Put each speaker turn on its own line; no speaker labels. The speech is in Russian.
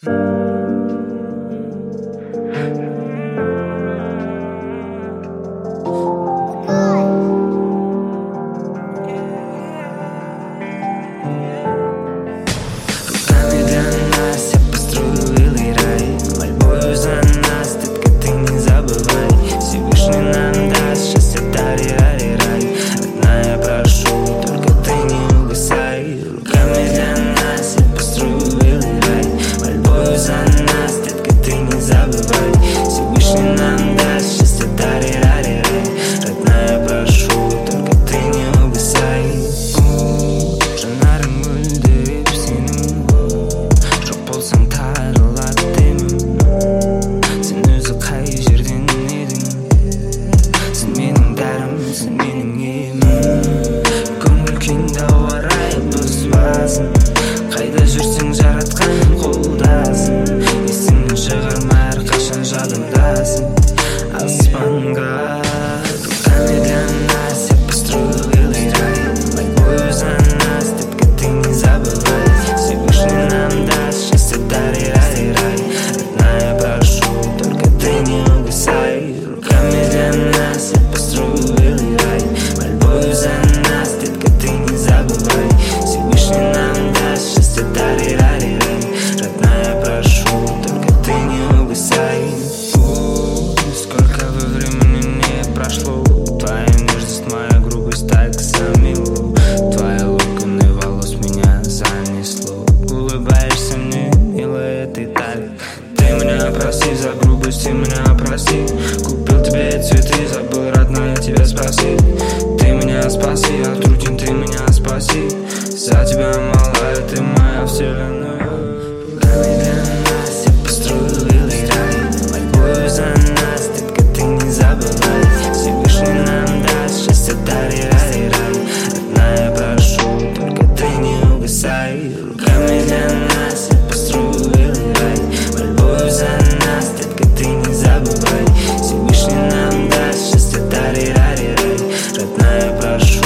Қайда жүрсең жаратқан қолдасың, есіңнен шығарма әрқашан жадыңдасың. Аспанға руками для нас я построю белый рай. Мольбою за нас, детка, ты не забывай. Всевышний нам даст счастье, дари-рари-рай. Родная, прошу, только ты не угасай. Руками для нас я построю белый рай. Мольбою за нас, детка, ты не забывай. Всевышний нам даст счастье, дари-рари-рай. Родная, прошу, только ты не угасай. Сколько бы времени не прошло, твоя нежность, моя грубость так замело. Твои локоны волос меня занесло. Улыбаешься мне, милая, ты так. Ты меня прости за грубость, ты меня прости. Купил тебе цветы, забыл, родная, тебя спросить. Ты меня спаси, от ручин ты меня спаси. За тебя, малая, ты моя вселенная. Руками для нас я построю белый рай. Мольбою за нас, детка, ты не забывай. Всевышний нам даст счастье, дари-рари-рай. Родная, прошу, только ты не угасай. Руками для нас я построю белый рай. Мольбою за нас, детка, ты не забывай. Всевышний нам даст счастье, дари-рари-рай. Родная, прошу.